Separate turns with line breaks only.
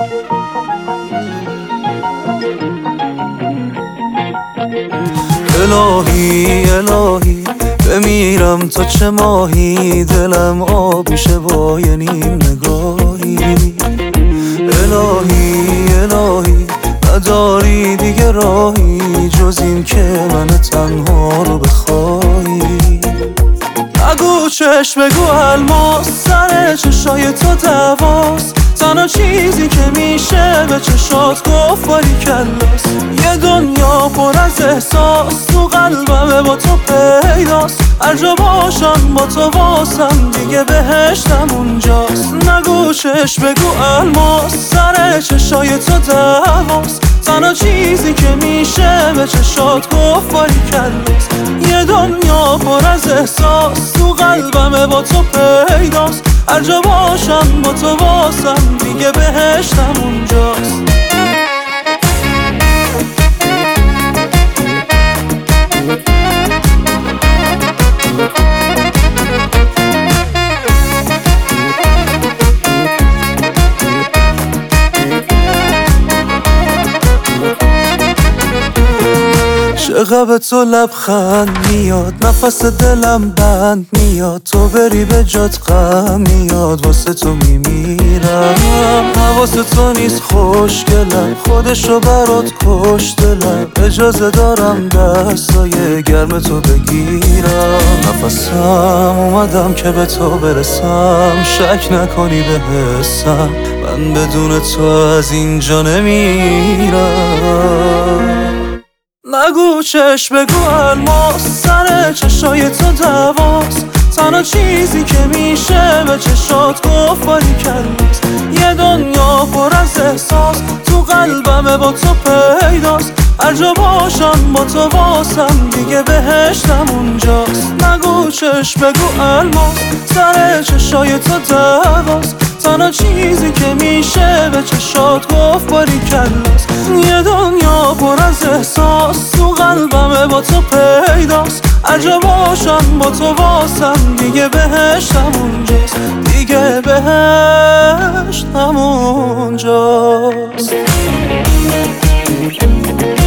الهی الهی بمیرم تا چه ماهی، دلم آب میشه با یه نیم نگاهی. الهی الهی نداری دیگه راهی جز این که من تنها رو بخوایی. نگو چشم بگو الماس، سر چشای تو دواست، تنها چیزی که میشه به چشات گفت باری کلاس. یه دنیا پر از احساس تو قلبمه با تو پیداست، هر جا باشم با تو واسم دیگه بهشتم اونجاست. نگو چشم بگو الماس، سر چشای تو دواست، تنها چیزی که میشه به چشات گفت باری کلاس. یه دنیا پر از احساس تو قلبمه با تو پیداست، هر جا باشم با تو واسم دیگه بهشتم اونجاست. چقدر به تو لبخند میاد، نفس دلم بند میاد، تو بری به جات غم میاد، واسه تو میمیرم. حواس تو نیست خوشگلم، خودشو برات کش دلم، اجازه دارم دستای گرم تو بگیرم. نفسم اومدم که به تو برسم، شک نکنی به حسم، من بدون تو از اینجا نمیرم. نگو چشم بگو الماس، سر چشای تو دواست، تنها چیزی که میشه به چشات گفت باری کلاس. یه دنیا پر از احساس تو قلبمه با تو پیداست، هر جا باشم با تو واسم دیگه بهشتم اونجاست. نگو چشم بگو الماس، سر چشای تو دواست، تنها چیزی که میشه به چشات گفت باری کلاس. یه دنیا پر از احساس تو قلبمه با تو پیداست، هر جا باشم با تو واسم دیگه بهشتم اونجاست، دیگه بهشتم اونجاست.